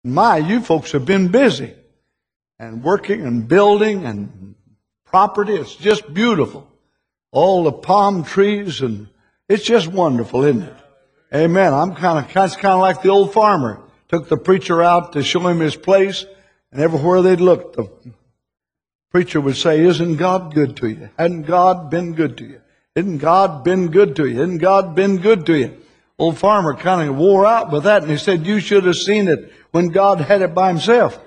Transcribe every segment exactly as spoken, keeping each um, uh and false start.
My, you folks have been busy and working and building and property. It's just beautiful. All the palm trees, and it's just wonderful, isn't it? Amen. I'm kind of, kind of like the old farmer. Took the preacher out to show him his place, and everywhere they'd look, the preacher would say, "Isn't God good to you? Hadn't God been good to you? Isn't God been good to you? Isn't God been good to you?" Old farmer kind of wore out with that, and he said, "You should have seen it when God had it by himself."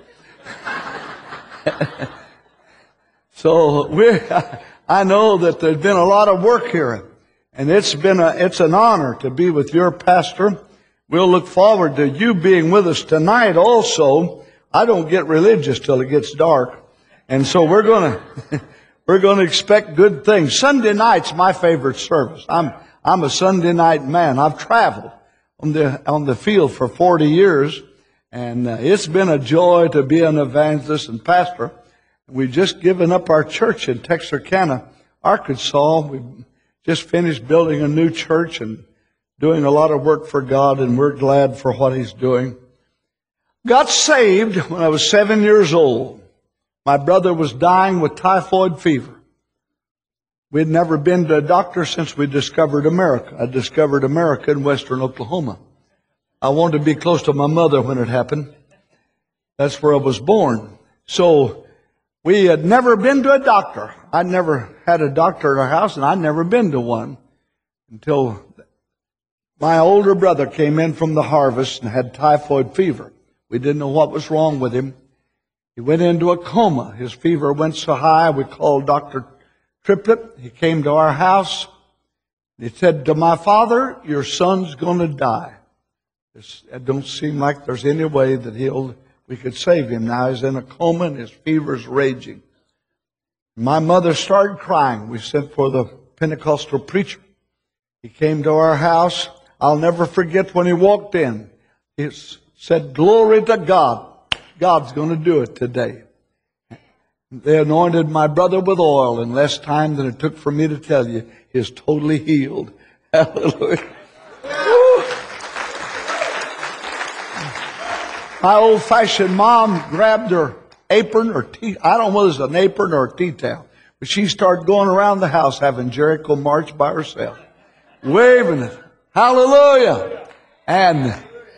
So we, I know that there's been a lot of work here, and it's been a, it's an honor to be with your pastor. We'll look forward to you being with us tonight also. I don't get religious till it gets dark, and so we're gonna we're gonna expect good things. Sunday night's my favorite service. I'm I'm a Sunday night man. I've traveled on the on the field for forty years, and uh, it's been a joy to be an evangelist and pastor. We've just given up our church in Texarkana, Arkansas. We've just finished building a new church and doing a lot of work for God, and we're glad for what He's doing. Got saved when I was seven years old. My brother was dying with typhoid fever. We'd never been to a doctor since we discovered America. I discovered America in western Oklahoma. I wanted to be close to my mother when it happened. That's where I was born. So we had never been to a doctor. I'd never had a doctor at our house, and I'd never been to one until my older brother came in from the harvest and had typhoid fever. We didn't know what was wrong with him. He went into a coma. His fever went so high, we called Doctor Triplett. He came to our house. He said to my father, "Your son's going to die. It don't seem like there's any way that he'll we could save him. Now he's in a coma and his fever's raging." My mother started crying. We sent for the Pentecostal preacher. He came to our house. I'll never forget when he walked in. He said, "Glory to God. God's going to do it today." They anointed my brother with oil in less time than it took for me to tell you. He's totally healed. Hallelujah. My old-fashioned mom grabbed her apron or tea. I don't know whether it's an apron or a tea towel, but she started going around the house having Jericho March by herself, waving it. Hallelujah. And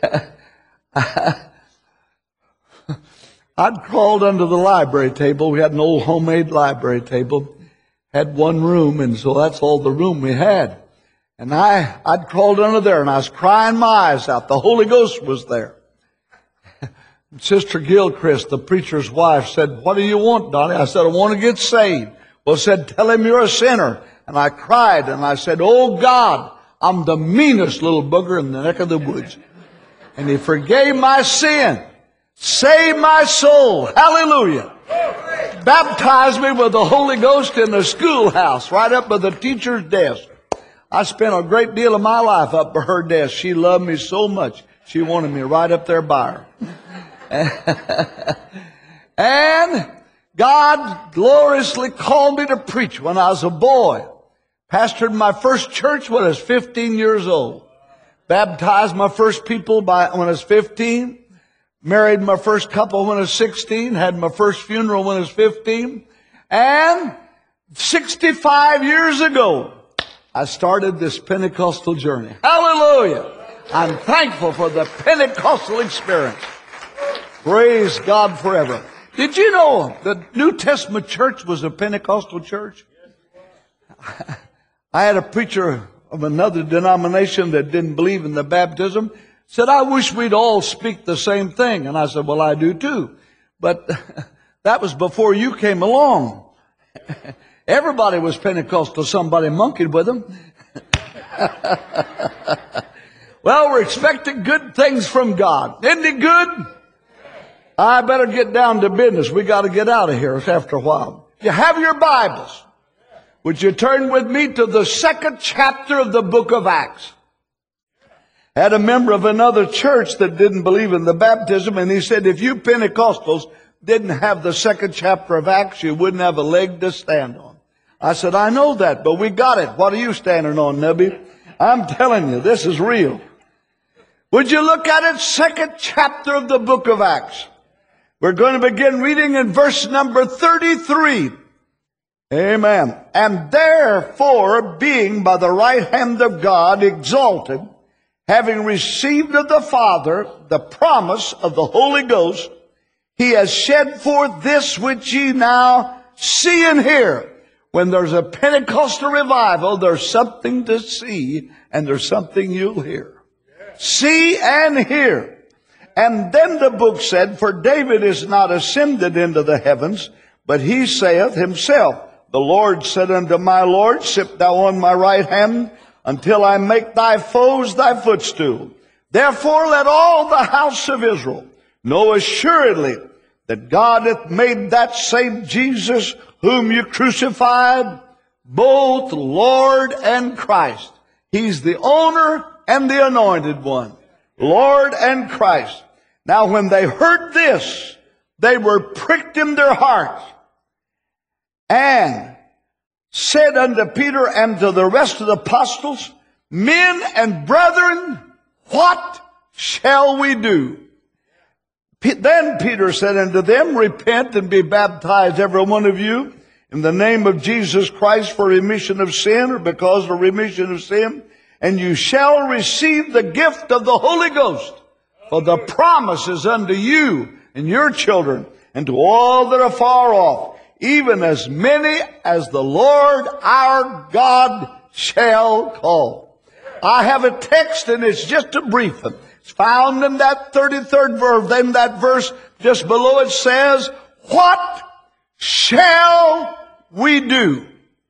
I'd crawled under the library table. We had an old homemade library table. Had one room, and so that's all the room we had. And I, I'd crawled under there, and I was crying my eyes out. The Holy Ghost was there. Sister Gilchrist, the preacher's wife, said, "What do you want, Donnie?" I said, "I want to get saved." Well, said, "Tell him you're a sinner." And I cried, and I said, "Oh, God, I'm the meanest little booger in the neck of the woods." And He forgave my sin, saved my soul. Hallelujah. Baptized me with the Holy Ghost in the schoolhouse, right up by the teacher's desk. I spent a great deal of my life up by her desk. She loved me so much, she wanted me right up there by her. And God gloriously called me to preach when I was a boy. Pastored my first church when I was fifteen years old. Baptized my first people by when I was fifteen. Married my first couple when I was sixteen. Had my first funeral when I was fifteen. And sixty-five years ago, I started this Pentecostal journey. Hallelujah! I'm thankful for the Pentecostal experience. Praise God forever. Did you know the New Testament church was a Pentecostal church? I had a preacher of another denomination that didn't believe in the baptism. Said, "I wish we'd all speak the same thing." And I said, "Well, I do too. But that was before you came along. Everybody was Pentecostal. Somebody monkeyed with them." Well, we're expecting good things from God. Isn't it good? I better get down to business. We got to get out of here after a while. If you have your Bibles, would you turn with me to the second chapter of the book of Acts? I had a member of another church that didn't believe in the baptism, and he said, "If you Pentecostals didn't have the second chapter of Acts, you wouldn't have a leg to stand on." I said, "I know that, but we got it. What are you standing on, Nubby?" I'm telling you, this is real. Would you look at it? Second chapter of the book of Acts. We're going to begin reading in verse number thirty-three. Amen. And therefore, being by the right hand of God exalted, having received of the Father the promise of the Holy Ghost, he has shed forth this which ye now see and hear. When there's a Pentecostal revival, there's something to see and there's something you'll hear. See and hear. And then the book said, for David is not ascended into the heavens, but he saith himself, the Lord said unto my Lord, sit thou on my right hand until I make thy foes thy footstool. Therefore let all the house of Israel know assuredly that God hath made that same Jesus whom you crucified, both Lord and Christ. He's the owner and the anointed one, Lord and Christ. Now when they heard this, they were pricked in their hearts, and said unto Peter and to the rest of the apostles, men and brethren, what shall we do? Then Peter said unto them, repent and be baptized every one of you in the name of Jesus Christ for remission of sin, or because of remission of sin, and you shall receive the gift of the Holy Ghost. For the promise is unto you and your children, and to all that are far off, even as many as the Lord our God shall call. I have a text, and it's just a brief one. It's found in that thirty-third verse. Then that verse just below it says, what shall we do?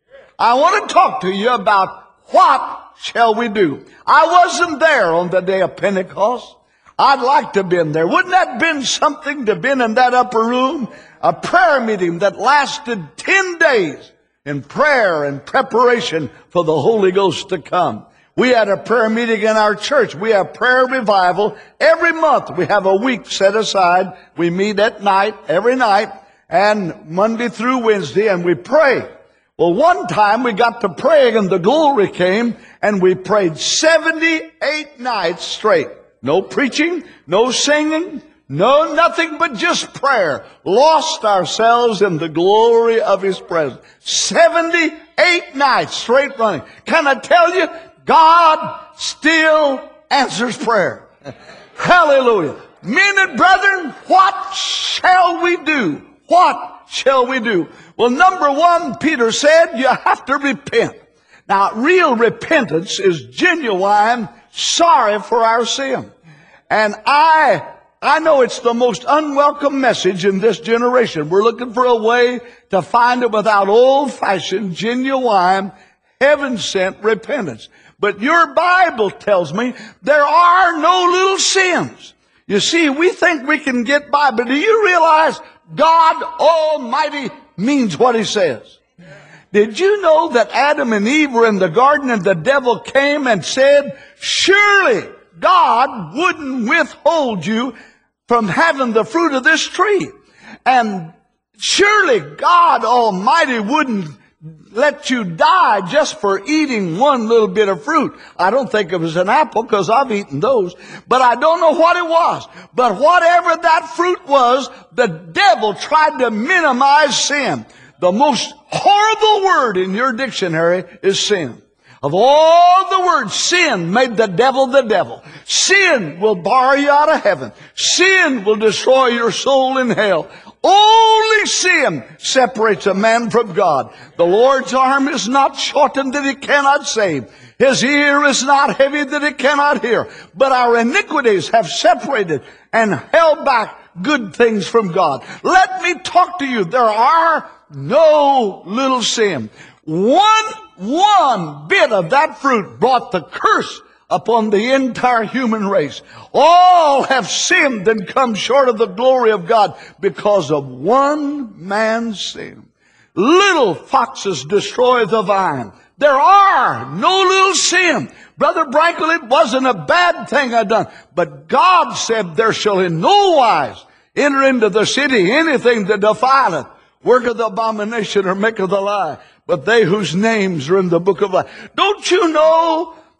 I want to talk to you about what shall we do. I wasn't there on the day of Pentecost. I'd like to have been there. Wouldn't that have been something to have been in that upper room? A prayer meeting that lasted ten days in prayer and preparation for the Holy Ghost to come. We had a prayer meeting in our church. We have prayer revival. Every month we have a week set aside. We meet at night, every night, and Monday through Wednesday, and we pray. Well, one time we got to praying and the glory came, and we prayed seventy-eight nights straight. No preaching, no singing, no nothing but just prayer. Lost ourselves in the glory of His presence. seventy-eight nights straight running. Can I tell you, God still answers prayer. Hallelujah. Men and brethren, what shall we do? What shall we do? Well, number one, Peter said, you have to repent. Now, real repentance is genuine sorry for our sin. And I, I know it's the most unwelcome message in this generation. We're looking for a way to find it without old-fashioned, genuine, heaven-sent repentance. But your Bible tells me there are no little sins. You see, we think we can get by, but do you realize God Almighty means what He says? Did you know that Adam and Eve were in the garden and the devil came and said, surely God wouldn't withhold you from having the fruit of this tree. And surely God Almighty wouldn't let you die just for eating one little bit of fruit. I don't think it was an apple, because I've eaten those. But I don't know what it was. But whatever that fruit was, the devil tried to minimize sin. The most horrible word in your dictionary is sin. Of all the words, sin made the devil the devil. Sin will bar you out of heaven. Sin will destroy your soul in hell. Only sin separates a man from God. The Lord's arm is not shortened that He cannot save. His ear is not heavy that He cannot hear. But our iniquities have separated and held back good things from God. Let me talk to you. There are no little sin. One, one bit of that fruit brought the curse upon the entire human race. All have sinned and come short of the glory of God because of one man's sin. Little foxes destroy the vine. There are no little sin. Brother Brankel, it wasn't a bad thing I done. But God said, there shall in no wise enter into the city anything that defileth, worketh abomination, or maketh a lie, but they whose names are in the book of life. Don't you know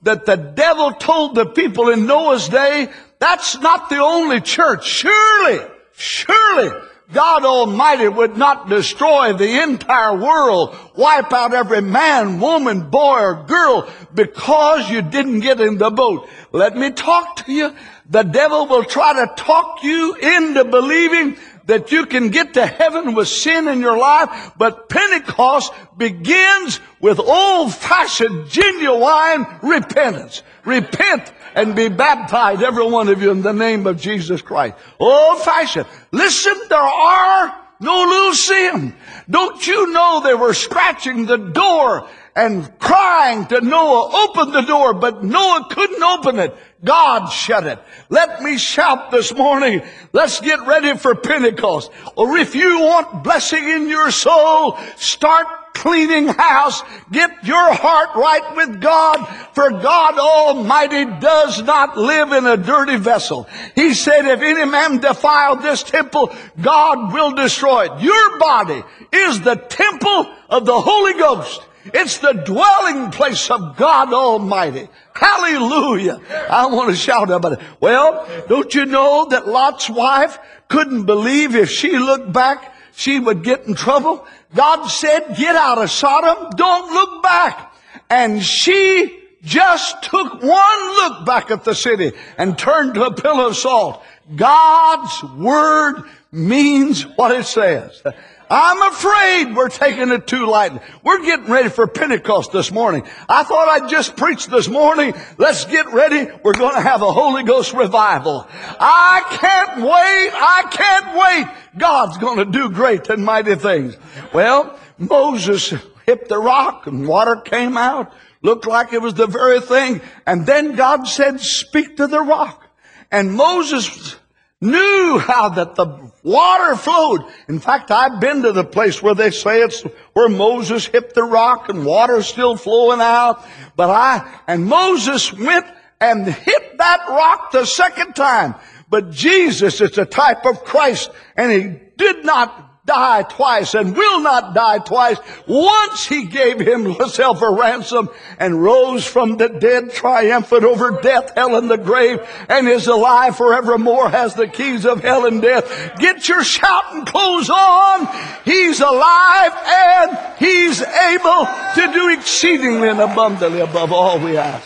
that the devil told the people in Noah's day, that's not the only church. Surely, surely, God Almighty would not destroy the entire world, wipe out every man, woman, boy, or girl because you didn't get in the boat. Let me talk to you. The devil will try to talk you into believing that you can get to heaven with sin in your life, but Pentecost begins with old-fashioned, genuine repentance. Repent and be baptized, every one of you, in the name of Jesus Christ. Old-fashioned. Listen, there are no little sin. Don't you know they were scratching the door and crying to Noah, open the door, but Noah couldn't open it. God shut it. Let me shout this morning, let's get ready for Pentecost. Or if you want blessing in your soul, start cleaning house. Get your heart right with God, for God Almighty does not live in a dirty vessel. He said, if any man defile this temple, God will destroy it. Your body is the temple of the Holy Ghost. It's the dwelling place of God Almighty. Hallelujah. I want to shout about it. Well, don't you know that Lot's wife couldn't believe if she looked back, she would get in trouble? God said, get out of Sodom. Don't look back. And she just took one look back at the city and turned to a pillar of salt. God's word means what it says. I'm afraid we're taking it too lightly. We're getting ready for Pentecost this morning. I thought I'd just preach this morning. Let's get ready. We're going to have a Holy Ghost revival. I can't wait. I can't wait. God's going to do great and mighty things. Well, Moses hit the rock and water came out. Looked like it was the very thing. And then God said, speak to the rock. And Moses knew how that the water flowed. In fact, I've been to the place where they say it's where Moses hit the rock and water's still flowing out. But I, and Moses went and hit that rock the second time. But Jesus is a type of Christ, and he did not die twice and will not die twice. Once he gave himself a ransom and rose from the dead triumphant over death, hell, and the grave, and is alive forevermore, has the keys of hell and death. Get your shouting clothes on. He's alive and he's able to do exceedingly and abundantly above all we ask.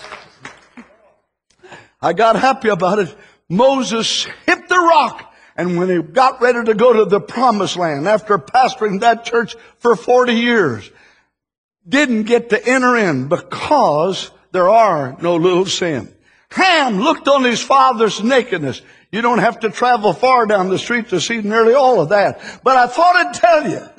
I got happy about it. Moses hit the rock. And when he got ready to go to the promised land, after pastoring that church for forty years, didn't get to enter in because there are no little sin. Ham looked on his father's nakedness. You don't have to travel far down the street to see nearly all of that. But I thought I'd tell you,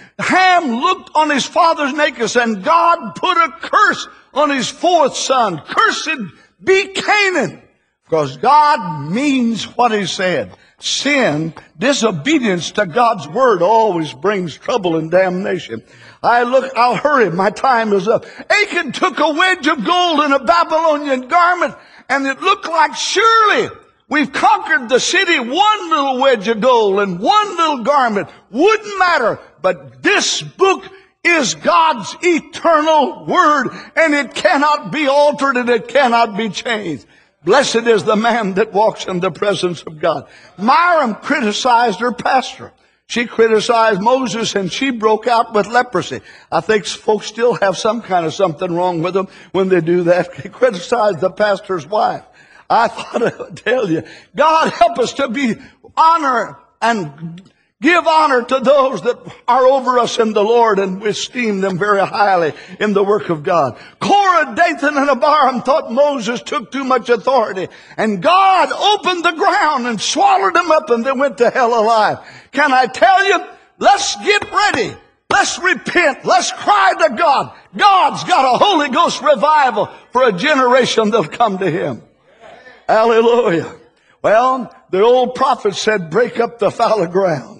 Ham looked on his father's nakedness, and God put a curse on his fourth son. Cursed be Canaan. Because God means what he said. Sin, disobedience to God's word always brings trouble and damnation. I look, I'll hurry, my time is up. Achan took a wedge of gold in a Babylonian garment, and it looked like surely we've conquered the city. One little wedge of gold and one little garment wouldn't matter. But this book is God's eternal word, and it cannot be altered and it cannot be changed. Blessed is the man that walks in the presence of God. Miriam criticized her pastor. She criticized Moses, and she broke out with leprosy. I think folks still have some kind of something wrong with them when they do that. They criticize the pastor's wife. I thought I would tell you, God help us to be honor and give honor to those that are over us in the Lord, and we esteem them very highly in the work of God. Korah, Dathan, and Abiram thought Moses took too much authority, and God opened the ground and swallowed them up, and they went to hell alive. Can I tell you, let's get ready. Let's repent. Let's cry to God. God's got a Holy Ghost revival for a generation that'll come to him. Hallelujah. Well, the old prophet said, break up the fallow ground.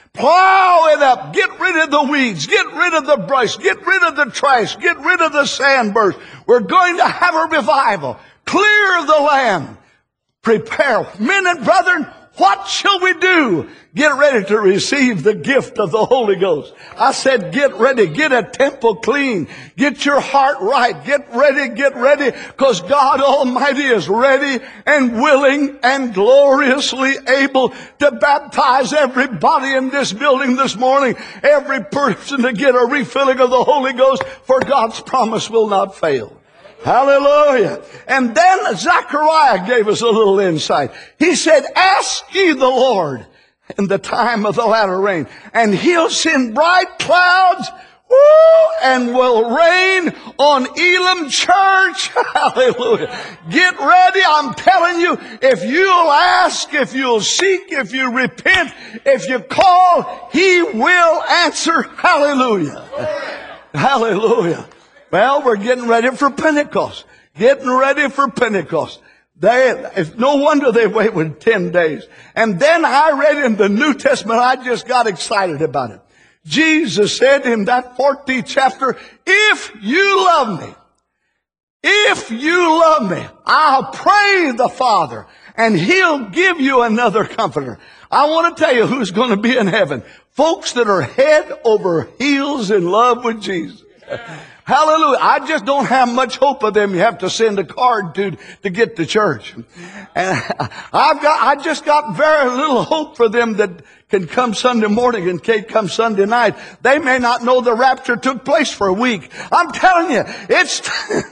Plow it up. Get rid of the weeds. Get rid of the brush. Get rid of the trash. Get rid of the sandburrs. We're going to have a revival. Clear the land. Prepare. Men and brethren, What shall we do? Get ready to receive the gift of the Holy Ghost. I said, get ready. Get a temple clean. Get your heart right. Get ready, get ready, because God Almighty is ready and willing and gloriously able to baptize everybody in this building this morning, every person to get a refilling of the Holy Ghost, for God's promise will not fail. Hallelujah. And then Zechariah gave us a little insight. He said, ask ye the Lord in the time of the latter rain, and he'll send bright clouds, woo, and will rain on Elim Church. Hallelujah. Get ready. I'm telling you, if you'll ask, if you'll seek, if you repent, if you call, he will answer. Hallelujah. Hallelujah. Well, we're getting ready for Pentecost. Getting ready for Pentecost. They, it's no wonder they waited ten days. And then I read in the New Testament, I just got excited about it. Jesus said in that fourteenth chapter, if you love me, if you love me, I'll pray the Father, and he'll give you another comforter. I want to tell you who's going to be in heaven. Folks that are head over heels in love with Jesus. Hallelujah. I just don't have much hope of them. You have to send a card to, to get to church. And I've got, I just got very little hope for them that can come Sunday morning and can't come Sunday night. They may not know the rapture took place for a week. I'm telling you, it's,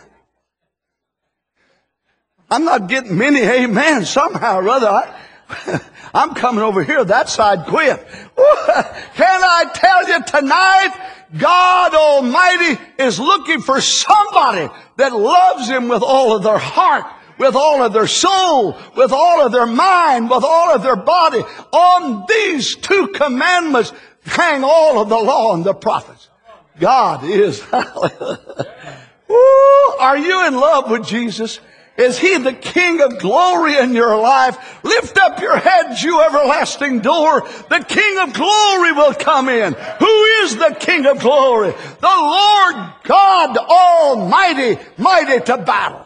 I'm not getting many amens somehow or other. I, I'm coming over here, that side quit. Can I tell you tonight, God Almighty is looking for somebody that loves him with all of their heart, with all of their soul, with all of their mind, with all of their body. On these two commandments hang all of the law and the prophets. God is. Ooh, are you in love with Jesus? Is he the King of glory in your life? Lift up your heads, you everlasting door. The King of glory will come in. Who is the King of glory? The Lord God Almighty, mighty to battle.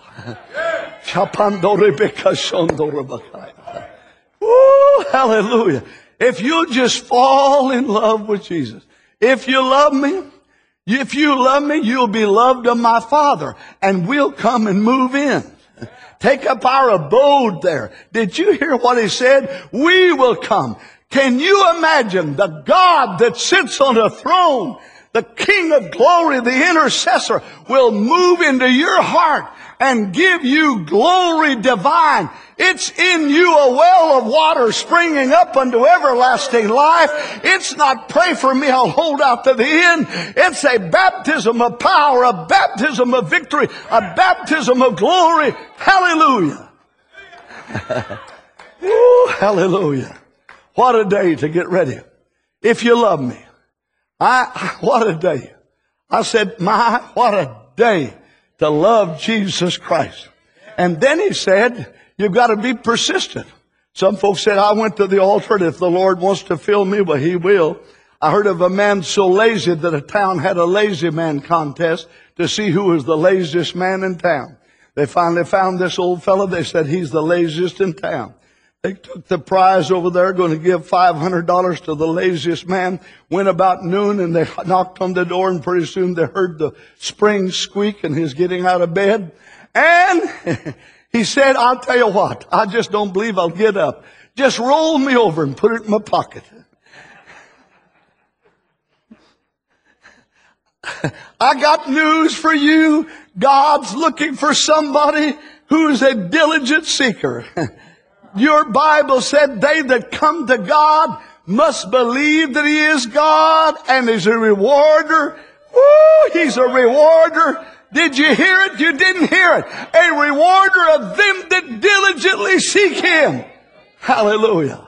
Ooh, hallelujah. If you just fall in love with Jesus. If you love me, if you love me, you'll be loved of my Father, and we'll come and move in. Take up our abode there. Did you hear what he said? We will come. Can you imagine the God that sits on a throne, the King of glory, the intercessor, will move into your heart and give you glory divine. It's in you a well of water springing up unto everlasting life. It's not pray for me, I'll hold out to the end. It's a baptism of power, a baptism of victory, a baptism of glory. Hallelujah. Ooh, hallelujah. What a day to get ready. If you love me. I, what a day. I said, my, what a day to love Jesus Christ. And then he said, you've got to be persistent. Some folks said, I went to the altar, and if the Lord wants to fill me, well, he will. I heard of a man so lazy that a town had a lazy man contest to see who was the laziest man in town. They finally found this old fellow. They said, he's the laziest in town. They took the prize over there, going to give five hundred dollars to the laziest man. Went about noon, and they knocked on the door, and pretty soon they heard the spring squeak, and he's getting out of bed. And he said, I'll tell you what, I just don't believe I'll get up. Just roll me over and put it in my pocket. I got news for you. God's looking for somebody who's a diligent seeker. Your Bible said they that come to God must believe that he is God and is a rewarder. Woo, he's a rewarder. Did you hear it? You didn't hear it. A rewarder of them that diligently seek him. Hallelujah.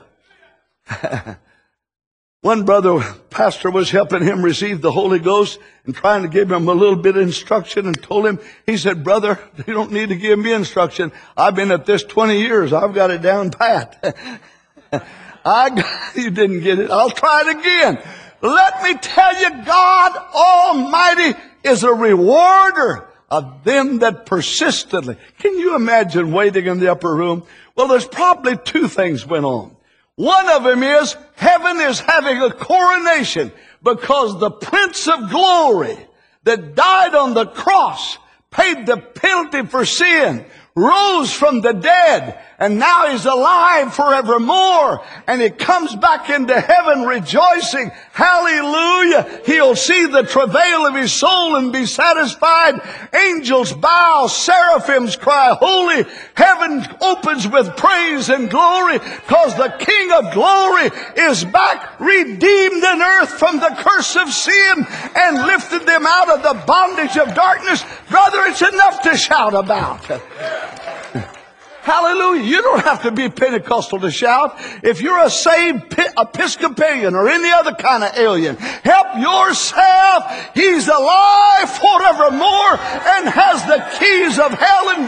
One brother, pastor, was helping him receive the Holy Ghost and trying to give him a little bit of instruction, and told him, he said, brother, you don't need to give me instruction. I've been at this twenty years. I've got it down pat. I got, you didn't get it. I'll try it again. Let me tell you, God Almighty is a rewarder of them that persistently. Can you imagine waiting in the upper room? Well, there's probably two things went on. One of them is heaven is having a coronation because the Prince of Glory that died on the cross, paid the penalty for sin, rose from the dead, and now he's alive forevermore. And he comes back into heaven rejoicing. Hallelujah. He'll see the travail of his soul and be satisfied. Angels bow, seraphims cry, holy. Heaven opens with praise and glory because the King of glory is back, redeemed an earth from the curse of sin and lifted them out of the bondage of darkness. Brother, it's enough to shout about. Hallelujah. You don't have to be Pentecostal to shout. If you're a saved Episcopalian or any other kind of alien, help yourself. He's alive forevermore and has the keys of hell and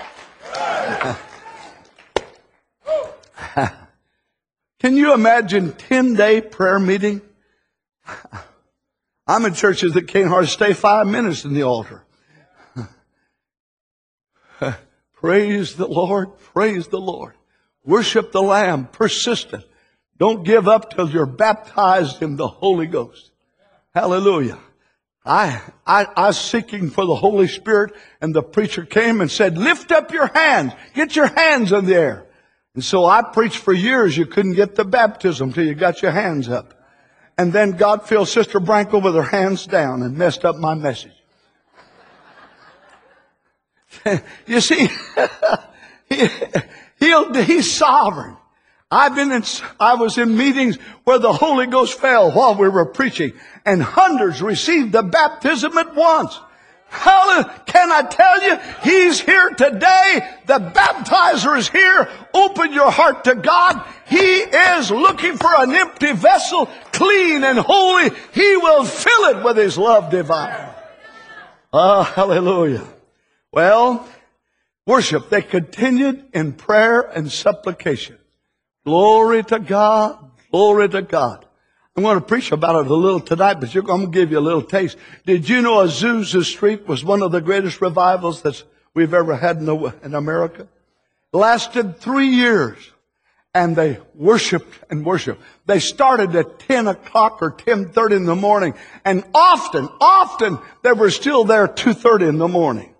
death. Can you imagine ten-day prayer meeting? I'm in churches that can't hardly stay five minutes in the altar. Praise the Lord. Praise the Lord. Worship the Lamb. Persistent. Don't give up till you're baptized in the Holy Ghost. Hallelujah. I, I, I was seeking for the Holy Spirit, and the preacher came and said, lift up your hands. Get your hands in the air. And so I preached for years. You couldn't get the baptism till you got your hands up. And then God filled Sister Branco with her hands down and messed up my message. You see, he, he'll, he's sovereign. I've been in, I was in meetings where the Holy Ghost fell while we were preaching, and hundreds received the baptism at once. Hallelujah. Can I tell you, he's here today. The baptizer is here. Open your heart to God. He is looking for an empty vessel, clean and holy. He will fill it with his love divine. Oh, hallelujah. Well, worship. They continued in prayer and supplication. Glory to God. Glory to God. I'm going to preach about it a little tonight, but I'm going to give you a little taste. Did you know Azusa Street was one of the greatest revivals that we've ever had in, the, in America? It lasted three years, and they worshiped and worshiped. They started at ten o'clock or ten thirty in the morning, and often, often they were still there two thirty in the morning.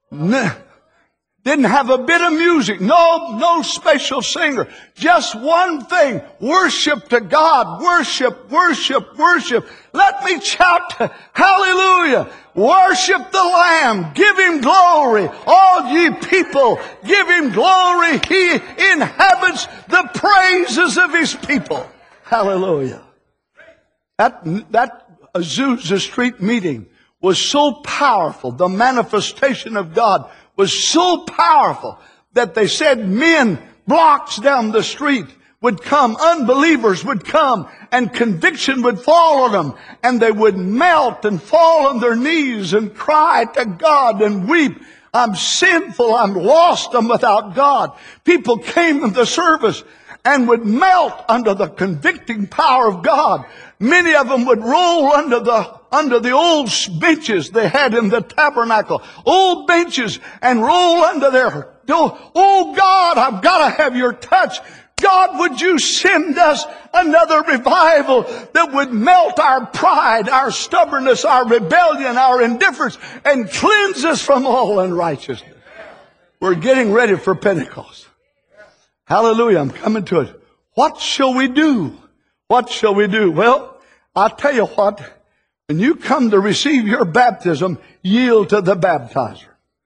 Didn't have a bit of music. No, no special singer. Just one thing. Worship to God. Worship, worship, worship. Let me shout, hallelujah. Worship the Lamb. Give him glory. All ye people, give him glory. He inhabits the praises of his people. Hallelujah. That, that Azusa Street meeting was so powerful. The manifestation of God was so powerful that they said men blocks down the street would come, unbelievers would come, and conviction would fall on them, and they would melt and fall on their knees and cry to God and weep. I'm sinful, I'm lost, I'm without God. People came in the service and would melt under the convicting power of God. Many of them would roll under the under the old benches they had in the tabernacle, old benches, and roll under there. Oh God, I've got to have your touch. God, would you send us another revival that would melt our pride, our stubbornness, our rebellion, our indifference, and cleanse us from all unrighteousness. We're getting ready for Pentecost. Hallelujah, I'm coming to it. What shall we do? What shall we do? Well, I'll tell you what. When you come to receive your baptism, yield to the baptizer.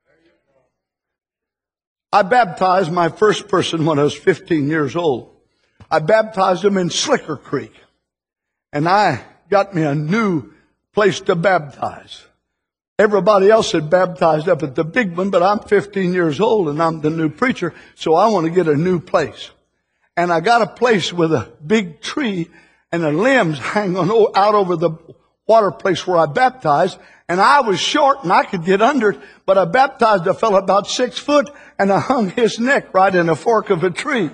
I baptized my first person when I was fifteen years old. I baptized him in Slicker Creek. And I got me a new place to baptize. Everybody else had baptized up at the big one, but I'm fifteen years old and I'm the new preacher, so I want to get a new place. And I got a place with a big tree and the limbs hanging out over the water place where I baptized, and I was short and I could get under it, but I baptized a fellow about six foot and I hung his neck right in the fork of a tree.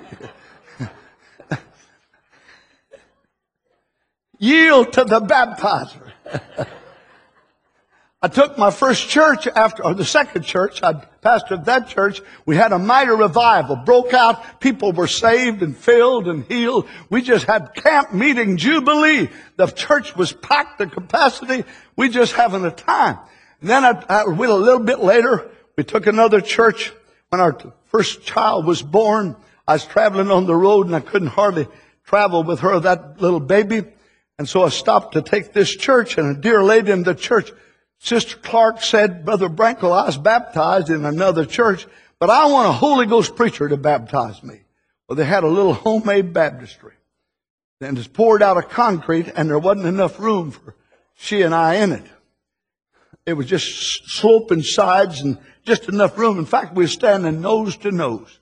Yield to the baptizer. I took my first church after, or the second church, I pastored that church. We had a mighty revival, broke out. People were saved and filled and healed. We just had camp meeting jubilee. The church was packed to capacity. We just having a time. And then I, I went a little bit later. We took another church. When our first child was born, I was traveling on the road and I couldn't hardly travel with her, that little baby. And so I stopped to take this church, and a dear lady in the church, Sister Clark, said, Brother Brankel, I was baptized in another church, but I want a Holy Ghost preacher to baptize me. Well, they had a little homemade baptistry. And it's poured out of concrete, and there wasn't enough room for she and I in it. It was just sloping sides and just enough room. In fact, we were standing nose to nose.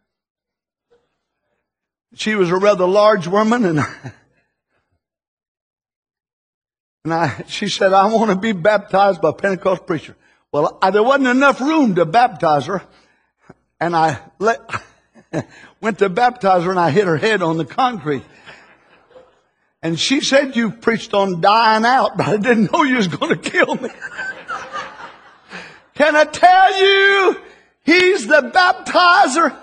She was a rather large woman, and And I, she said, I want to be baptized by a Pentecost preacher. Well, I, there wasn't enough room to baptize her. And I let, went to baptize her, and I hit her head on the concrete. And she said, you preached on dying out, but I didn't know you was going to kill me. Can I tell you, he's the baptizer.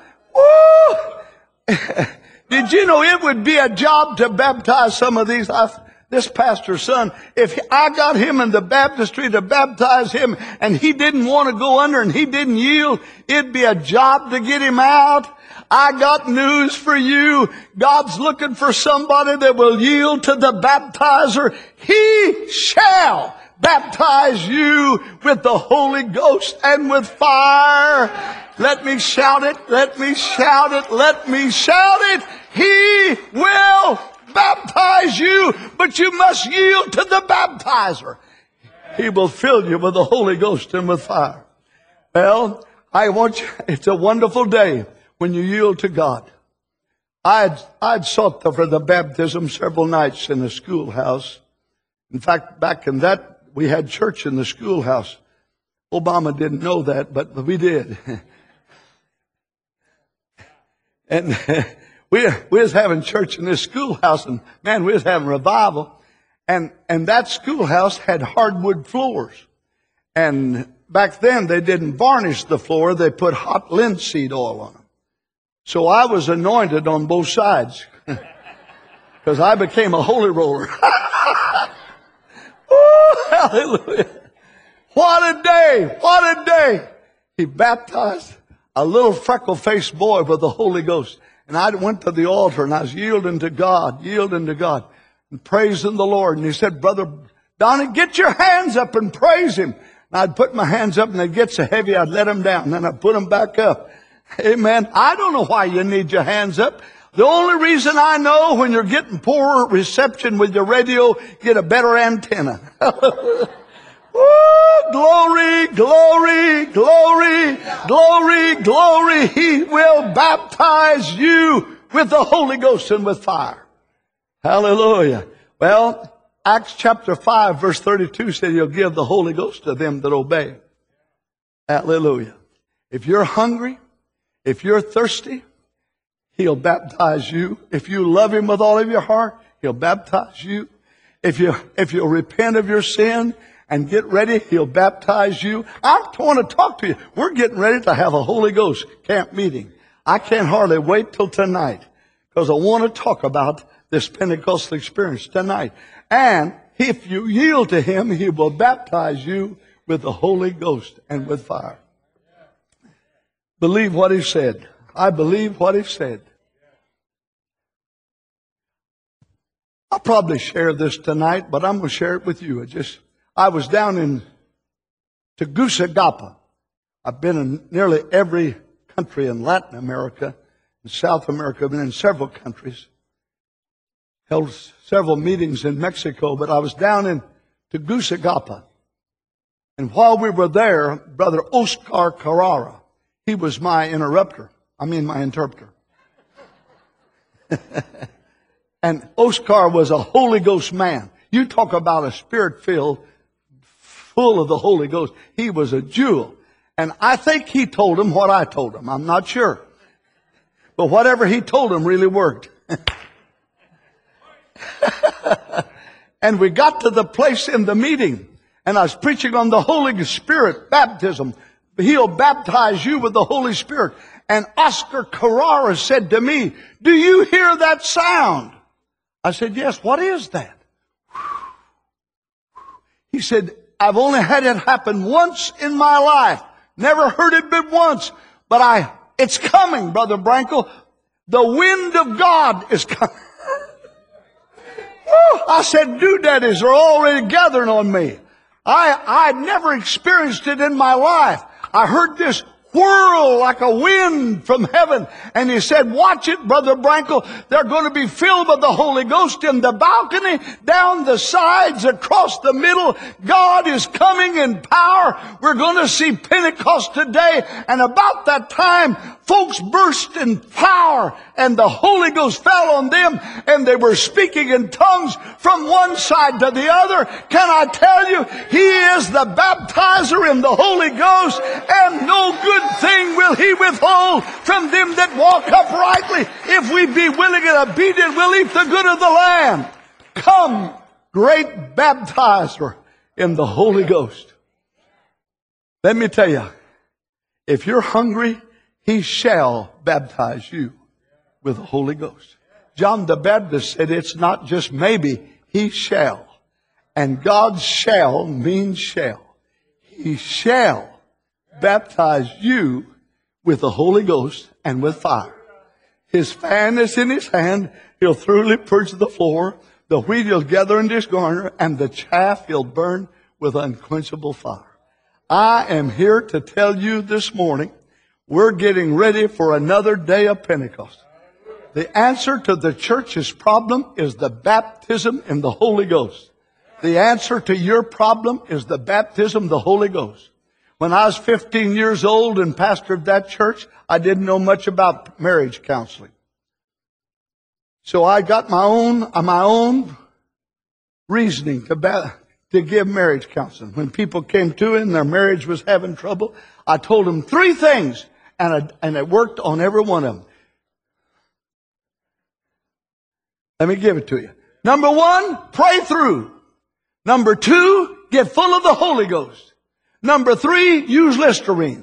Woo! Did you know it would be a job to baptize some of these? I, This pastor's son, if I got him in the baptistry to baptize him and he didn't want to go under and he didn't yield, it'd be a job to get him out. I got news for you. God's looking for somebody that will yield to the baptizer. He shall baptize you with the Holy Ghost and with fire. Let me shout it. Let me shout it. Let me shout it. He will baptize you, but you must yield to the baptizer. He will fill you with the Holy Ghost and with fire. Well, I want you, it's a wonderful day when you yield to God. I'd, I'd sought for the baptism several nights in the schoolhouse. In fact, back in that, we had church in the schoolhouse. Obama didn't know that, but we did. And We, we was having church in this schoolhouse, and man, we was having revival. And, and that schoolhouse had hardwood floors. And back then, they didn't varnish the floor. They put hot linseed oil on them. So I was anointed on both sides. Because I became a holy roller. Oh, hallelujah. What a day. What a day. He baptized a little freckle-faced boy with the Holy Ghost. And I went to the altar and I was yielding to God, yielding to God, and praising the Lord. And he said, Brother Donnie, get your hands up and praise him. And I'd put my hands up and they'd get so heavy I'd let them down. And then I'd put them back up. Amen. I don't know why you need your hands up. The only reason I know, when you're getting poor reception with your radio, get a better antenna. Woo, glory, glory, glory, glory, glory. He will baptize you with the Holy Ghost and with fire. Hallelujah. Well, Acts chapter five verse thirty-two said he'll give the Holy Ghost to them that obey. Hallelujah. If you're hungry, if you're thirsty, he'll baptize you. If you love him with all of your heart, he'll baptize you. If you, if you'll repent of your sin and get ready, he'll baptize you. I want to talk to you. We're getting ready to have a Holy Ghost camp meeting. I can't hardly wait till tonight, because I want to talk about this Pentecostal experience tonight. And if you yield to him, he will baptize you with the Holy Ghost and with fire. Believe what he said. I believe what he said. I'll probably share this tonight, but I'm going to share it with you. I just, I was down in Tegucigalpa. I've been in nearly every country in Latin America and South America. I've been in several countries. Held several meetings in Mexico, but I was down in Tegucigalpa. And while we were there, Brother Oscar Carrara, he was my interrupter. I mean, my interpreter. And Oscar was a Holy Ghost man. You talk about a spirit-filled, full of the Holy Ghost. He was a jewel. And I think he told him what I told him. I'm not sure. But whatever he told him really worked. And we got to the place in the meeting. and I was preaching on the Holy Spirit baptism. He'll baptize you with the Holy Spirit. And Oscar Carrara said to me, do you hear that sound? I said, yes, what is that? He said, I've only had it happen once in my life. Never heard it but once. But I, it's coming, Brother Branco. The wind of God is coming. I said, doodads are already gathering on me. I, I'd never experienced it in my life. I heard this whirl like a wind from heaven. And he said, watch it, Brother Branco. They're going to be filled with the Holy Ghost in the balcony, down the sides, across the middle. God is coming in power. We're going to see Pentecost today. And about that time, folks burst in power, and the Holy Ghost fell on them, and they were speaking in tongues from one side to the other. Can I tell you, He is the baptizer in the Holy Ghost, and no good thing will He withhold from them that walk uprightly. If we be willing and obedient, we'll eat the good of the land. Come, great baptizer in the Holy Ghost. Let me tell you, if you're hungry, He shall baptize you with the Holy Ghost. John the Baptist said it's not just maybe, He shall. And God shall means shall. He shall baptize you with the Holy Ghost and with fire. His fan is in His hand. He'll thoroughly purge the floor. The wheat He'll gather in His garner, and the chaff He'll burn with unquenchable fire. I am here to tell you this morning, we're getting ready for another day of Pentecost. The answer to the church's problem is the baptism in the Holy Ghost. The answer to your problem is the baptism of the Holy Ghost. When I was fifteen years old and pastored that church, I didn't know much about marriage counseling. So I got my own, my own reasoning to, ba- to give marriage counseling. When people came to it and their marriage was having trouble, I told them three things, and, I, and it worked on every one of them. Let me give it to you. Number one, pray through. Number two, get full of the Holy Ghost. Number three, use Listerine.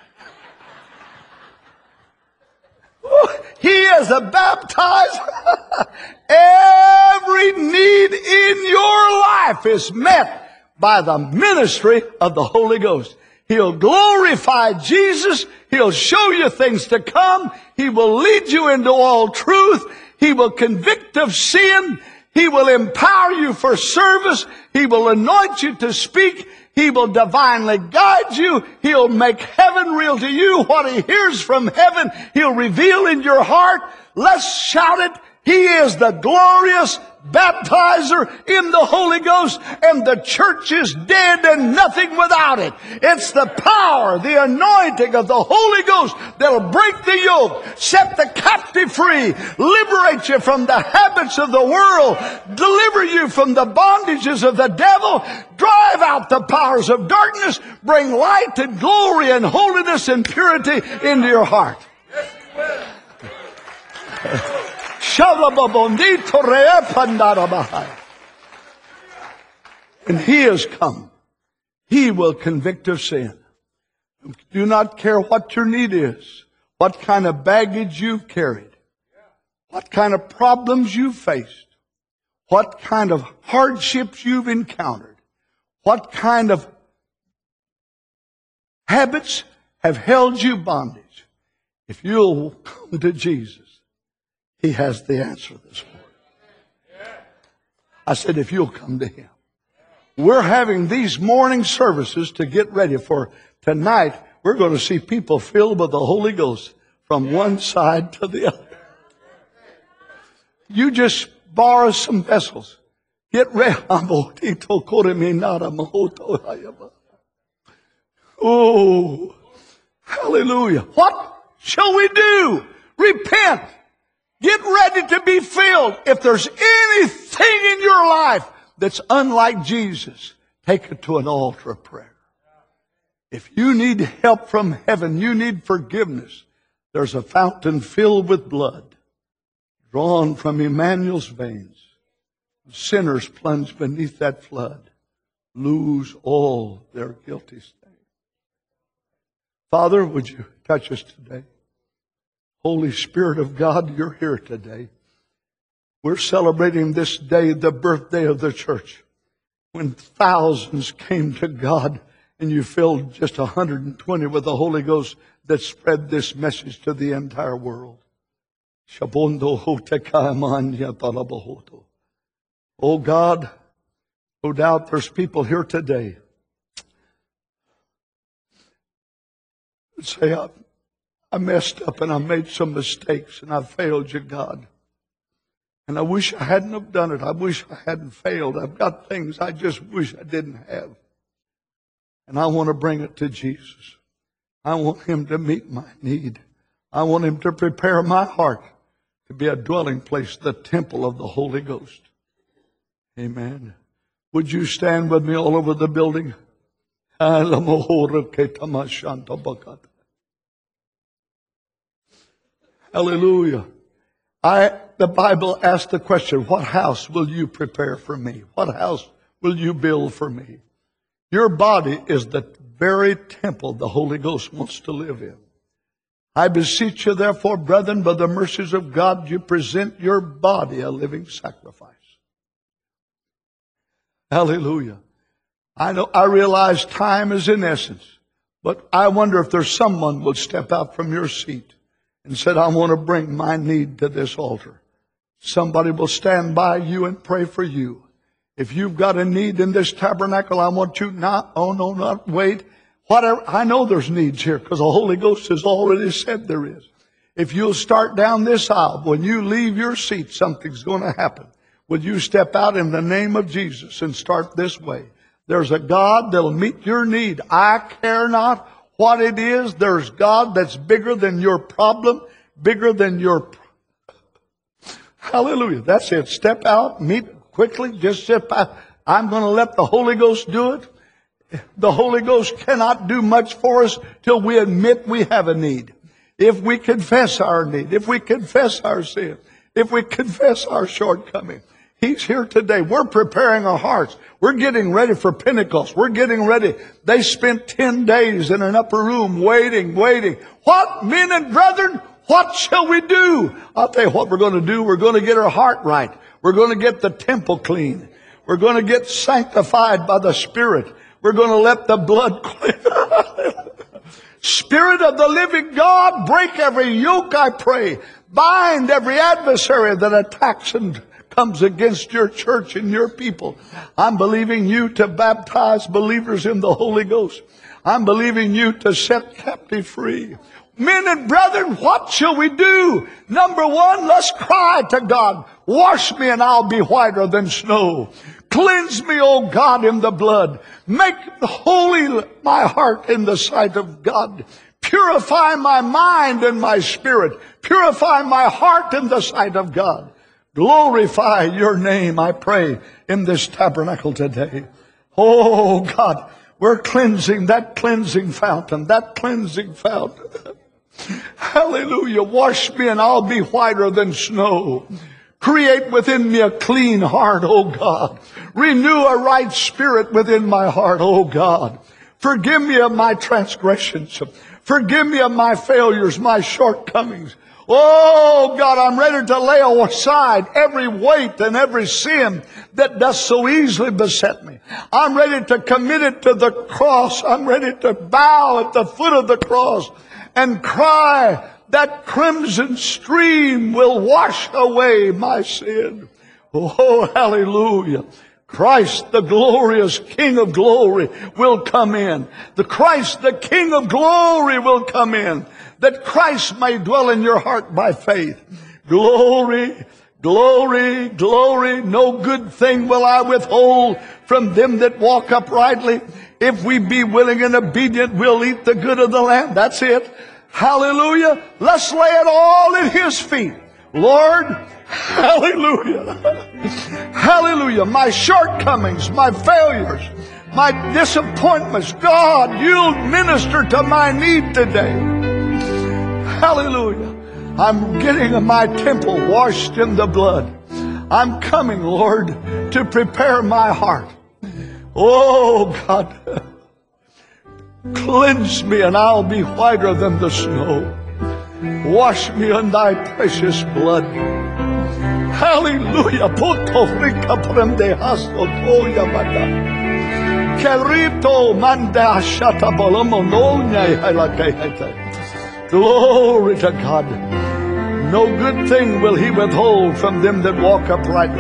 He is a baptizer. Every need in your life is met by the ministry of the Holy Ghost. He'll glorify Jesus. He'll show you things to come. He will lead you into all truth. He will convict of sin. He will empower you for service. He will anoint you to speak. He will divinely guide you. He'll make heaven real to you. What He hears from heaven, He'll reveal in your heart. Let's shout it. He is the glorious baptizer in the Holy Ghost, and the church is dead and nothing without it. It's the power, the anointing of the Holy Ghost that'll break the yoke, set the captive free, liberate you from the habits of the world, deliver you from the bondages of the devil, drive out the powers of darkness, bring light and glory and holiness and purity into your heart. And He has come. He will convict of sin. Do not care what your need is, what kind of baggage you've carried, what kind of problems you've faced, what kind of hardships you've encountered, what kind of habits have held you bondage. If you'll come to Jesus, He has the answer this morning. I said, if you'll come to Him. We're having these morning services to get ready for tonight. We're going to see people filled with the Holy Ghost from one side to the other. You just borrow some vessels. Get ready. Oh, hallelujah. What shall we do? Repent. Get ready to be filled. If there's anything in your life that's unlike Jesus, take it to an altar of prayer. If you need help from heaven, you need forgiveness, there's a fountain filled with blood, drawn from Emmanuel's veins. Sinners plunge beneath that flood, lose all their guilty stain. Father, would you touch us today? Holy Spirit of God, you're here today. We're celebrating this day, the birthday of the church, when thousands came to God and you filled just one hundred twenty with the Holy Ghost that spread this message to the entire world. Oh God, no doubt there's people here today that say, I, I messed up and I made some mistakes and I failed you, God. And I wish I hadn't have done it. I wish I hadn't failed. I've got things I just wish I didn't have. And I want to bring it to Jesus. I want Him to meet my need. I want Him to prepare my heart to be a dwelling place, the temple of the Holy Ghost. Amen. Would you stand with me all over the building? Hallelujah. I, the Bible asks the question, what house will you prepare for me? What house will you build for me? Your body is the very temple the Holy Ghost wants to live in. I beseech you, therefore, brethren, by the mercies of God, you present your body a living sacrifice. Hallelujah. I know, I realize time is in essence, but I wonder if there's someone will step out from your seat and said, I want to bring my need to this altar. Somebody will stand by you and pray for you. If you've got a need in this tabernacle, I want you not, oh no, not wait. Whatever, I know there's needs here because the Holy Ghost has already said there is. If you'll start down this aisle, when you leave your seat, something's going to happen. Will you step out in the name of Jesus and start this way? There's a God that'll meet your need. I care not what it is. There's God that's bigger than your problem, bigger than your... Hallelujah. That's it. Step out, meet quickly, just step out. I'm going to let the Holy Ghost do it. The Holy Ghost cannot do much for us till we admit we have a need. If we confess our need, if we confess our sin, if we confess our shortcoming, He's here today. We're preparing our hearts. We're getting ready for Pentecost. We're getting ready. They spent ten days in an upper room waiting, waiting. What, men and brethren, what shall we do? I'll tell you what we're going to do. We're going to get our heart right. We're going to get the temple clean. We're going to get sanctified by the Spirit. We're going to let the blood clean. Spirit of the living God, break every yoke, I pray. Bind every adversary that attacks and comes against your church and your people. I'm believing you to baptize believers in the Holy Ghost. I'm believing you to set captive free. Men and brethren, what shall we do? Number one, let's cry to God. Wash me and I'll be whiter than snow. Cleanse me, O God, in the blood. Make holy my heart in the sight of God. Purify my mind and my spirit. Purify my heart in the sight of God. Glorify your name, I pray, in this tabernacle today. Oh God, we're cleansing that cleansing fountain, that cleansing fountain. Hallelujah. Wash me and I'll be whiter than snow. Create within me a clean heart, O God. Renew a right spirit within my heart, O God. Forgive me of my transgressions. Forgive me of my failures, my shortcomings. Oh God, I'm ready to lay aside every weight and every sin that does so easily beset me. I'm ready to commit it to the cross. I'm ready to bow at the foot of the cross and cry, that crimson stream will wash away my sin. Oh, hallelujah. Christ, the glorious King of glory, will come in. The Christ, the King of glory, will come in. That Christ may dwell in your heart by faith. Glory, glory, glory. No good thing will I withhold from them that walk uprightly. If we be willing and obedient, we'll eat the good of the land. That's it. Hallelujah. Let's lay it all at His feet. Lord, hallelujah. Hallelujah. My shortcomings, my failures, my disappointments, God, you'll minister to my need today. Hallelujah. I'm getting my temple washed in the blood. I'm coming, Lord, to prepare my heart. Oh, God, cleanse me and I'll be whiter than the snow. Wash me in thy precious blood. Hallelujah. Glory to God. No good thing will he withhold from them that walk uprightly.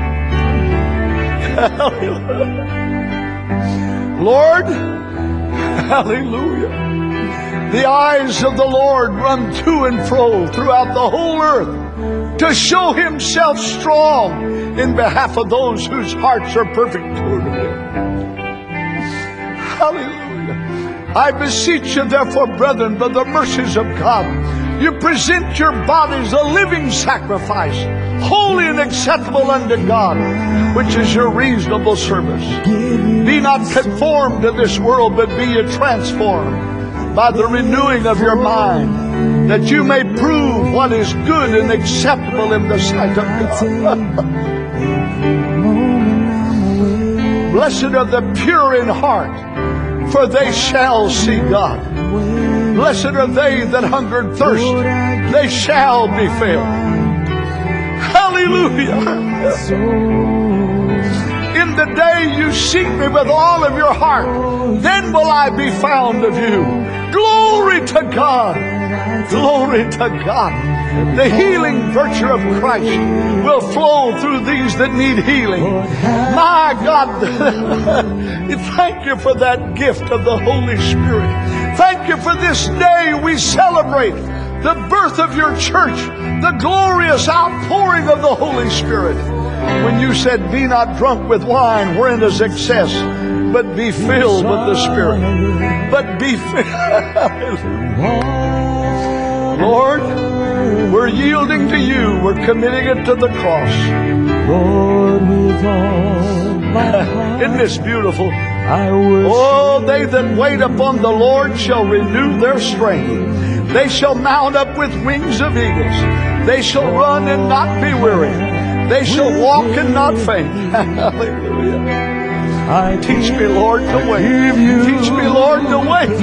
Hallelujah. Lord, hallelujah. The eyes of the Lord run to and fro throughout the whole earth to show himself strong in behalf of those whose hearts are perfect toward him. Hallelujah. I beseech you therefore, brethren, by the mercies of God, you present your bodies a living sacrifice, holy and acceptable unto God, which is your reasonable service. Be not conformed to this world, but be ye transformed by the renewing of your mind, that you may prove what is good and acceptable in the sight of God. Blessed are the pure in heart, for they shall see God. Blessed are they that hunger and thirst, they shall be filled. Hallelujah. In the day you seek me with all of your heart, then will I be found of you. Glory to God. Glory to God. The healing virtue of Christ will flow through these that need healing. My God, thank you for that gift of the Holy Spirit. Thank you for this day we celebrate the birth of your church, the glorious outpouring of the Holy Spirit. When you said, be not drunk with wine wherein is excess, but be filled with the Spirit. But be filled. Lord, we're yielding to you. We're committing it to the cross. Isn't this beautiful? Oh, they that wait upon the Lord shall renew their strength. They shall mount up with wings of eagles. They shall run and not be weary. They shall walk and not faint. Hallelujah. Teach me, Lord, to wait. Teach me, Lord, to wait.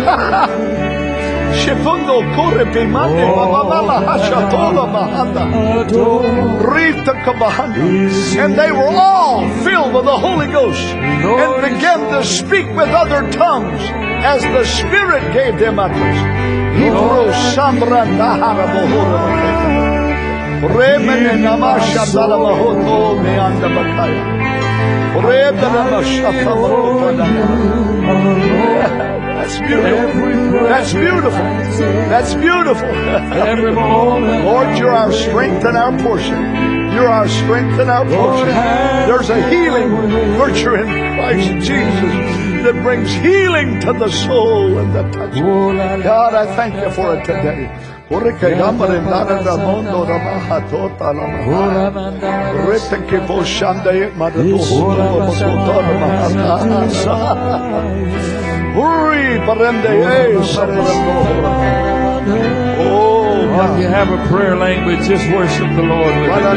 And they were all filled with the Holy Ghost and began to speak with other tongues as the Spirit gave them utterance. That's beautiful. That's beautiful. That's beautiful. Lord, you're our strength and our portion. You're our strength and our portion. There's a healing virtue in Christ Jesus that brings healing to the soul and the touch. God, I thank you for it today. Oh, if you have a prayer language, just worship the Lord with it.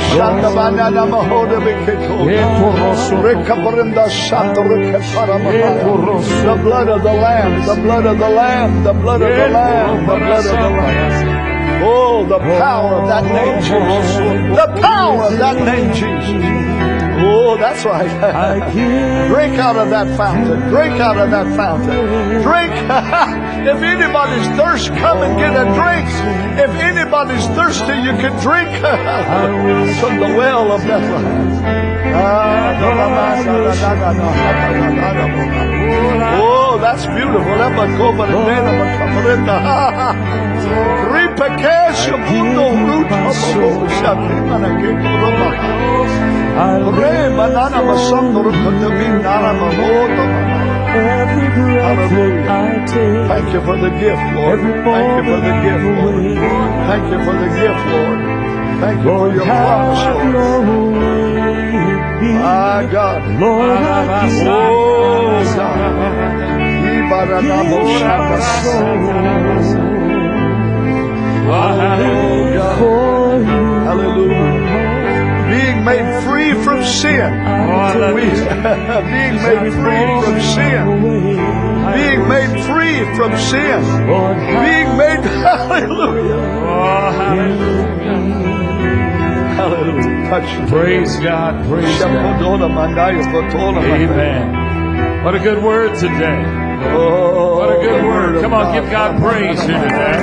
The blood of the Lamb, the blood of the Lamb, the blood of the Lamb, the blood of the Lamb. Oh, the power of that name, Jesus. The power of that name, Jesus. Oh, that's right. Drink out of that fountain. Drink out of that fountain. Drink. If anybody's thirsty, come and get a drink. If anybody's thirsty, you can drink from the well of Bethlehem. Oh, that's beautiful. Hallelujah. Thank you for the gift, Lord. Thank you for the gift, Lord. Thank you for the gift, Lord. Thank you for your promise, Lord. My God. Lord, oh, God. Oh, God. Hallelujah. Be being made free from sin. We, being made free from sin. Being made free from sin. Being made, hallelujah. Oh, hallelujah. Hallelujah. Touch. Praise God. Praise God. Amen. What a good word today. Oh, What a good word. Come on, give God praise here today.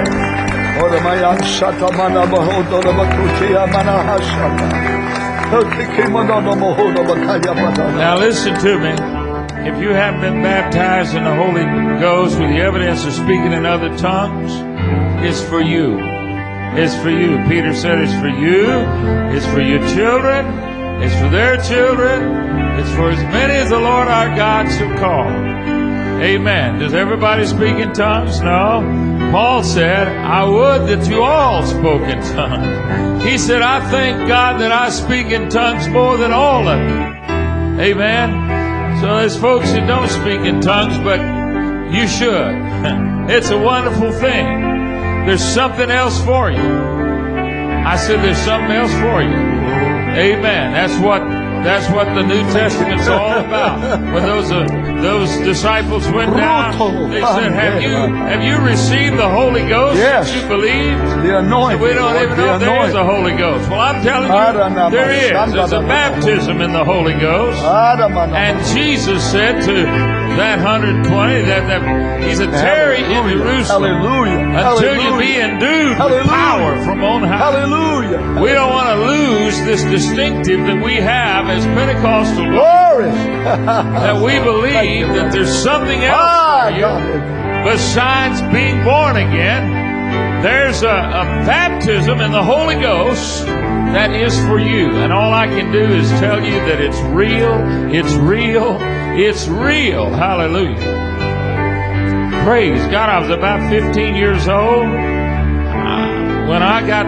Now listen to me. If you haven't been baptized in the Holy Ghost with the evidence of speaking in other tongues, it's for you. It's for you. Peter said it's for you. It's for your children. It's for their children. It's for as many as the Lord our God shall call. Amen. Does everybody speak in tongues? No. Paul said, I would that you all spoke in tongues. He said, I thank God that I speak in tongues more than all of you. Amen. So there's folks that don't speak in tongues, but you should. It's a wonderful thing. There's something else for you. I said there's something else for you. Amen. That's what that's what the New Testament's all about. When those uh, those disciples went down, they said, "Have you have you received the Holy Ghost? Yes. You believed?" The anointing. We don't even know if there is a Holy Ghost. Well, I'm telling you, there is. There's a baptism in the Holy Ghost. And Jesus said to that one hundred twenty, that, that he said, tarry in Jerusalem Hallelujah. until you be endued with power from on high. Hallelujah. We don't want to lose this distinctive that we have as Pentecostal, Glory. that we believe that there's something else Ah, for you God. besides being born again. There's a, a baptism in the Holy Ghost that is for you. And all I can do is tell you that it's real, it's real, it's real. Hallelujah. Praise God. I was about fifteen years old uh, when I got